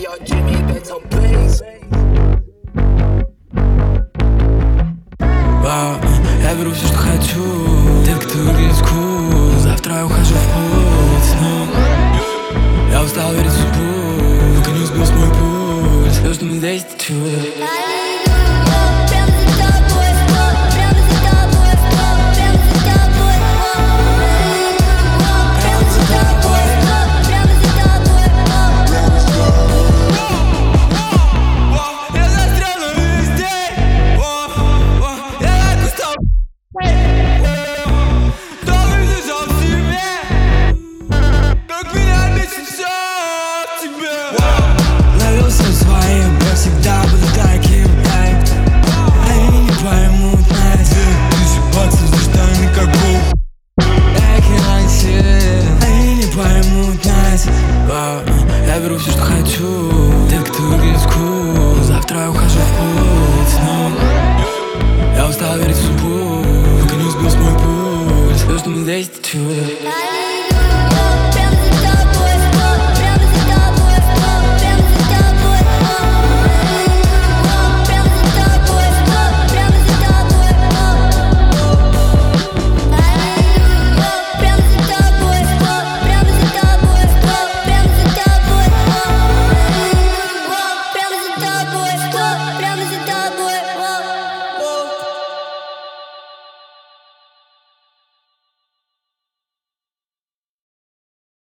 Я беру все, что хочу. Детка, ты выглядишь cool. Завтра я ухожу в путь. Я устал верить в судьбу, пока не сбился мой путь. Все, что мы здесь, это чудо. Своим, я всегда буду таким, они не поймут нас. 1000 баксов за штаны, как губ. Они не поймут нас. Я беру все, что хочу. Детка, ты выглядишь cool. Завтра я ухожу в путь. Я устал верить в судьбу, пока не сбился мой путь. Все, что мы здесь, это чудо.